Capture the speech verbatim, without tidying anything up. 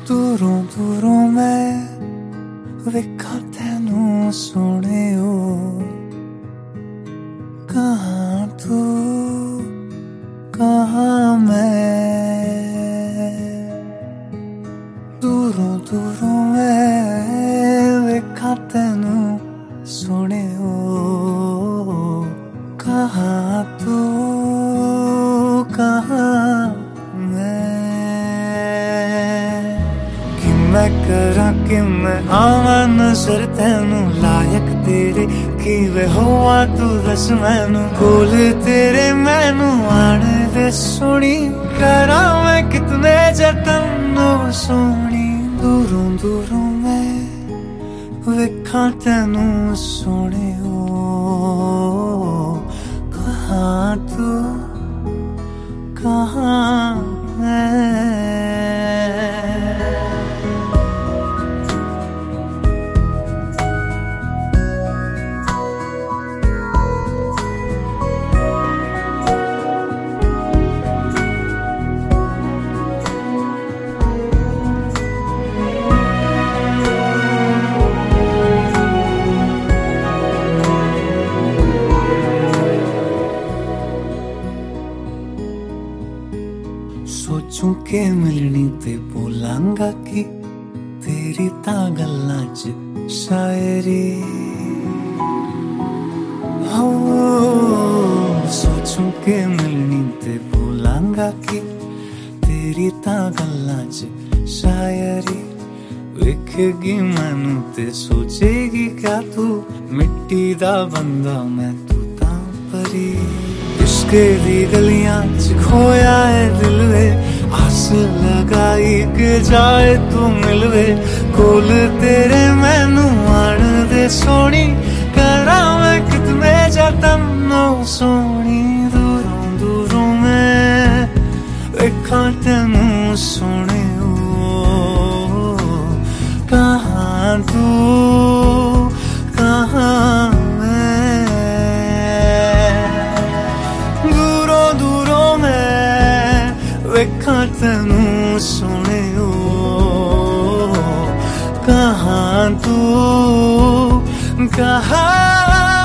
दूरों दूरों मैं वेखा तेनू सोहणियो, कहाँ तू कहाँ मैं। दूरों दूरों मैं वेखा तेनू सोहणियो, कहाँ तू कहाँ मैं। कि मैं करा कि मैं आवा नजर तेनू लायक तेरे, कि वे होवा तू दस मैनू कोल तेरे मैनू आण दे सोहणी। करा मैं कितने जतन ओ सोहणी, दूरों दूरों मैं वेखा तेनू सोहणियो, कहाँ तू कहाँ मैं। सोचूं के मिलनी ते बोलांगा कि तेरी तां गल्लां च शायरी। हो सोचूं के मिलनी ते बोलांगा कि तेरी तां गल्लां च शायरी। वेखेगी मैनू ते सोचेगी क्या तू मिट्टी दा बंदा मैं तू तां परी। इश्के दी गलियां च खोया है दिल वे, आस लगाई के जाए तू मिलवे कोल तेरे मैनू आण दे सोहणी। करा मैं कितने जतन ओ सोहणी, दूरों दूरों मैं वेखा तेनू सोहणियो, कहाँ तू कहाँ मैं। दूरों दूरों मैं वेखा तेनू सोहणियो, कहाँ तू कहाँ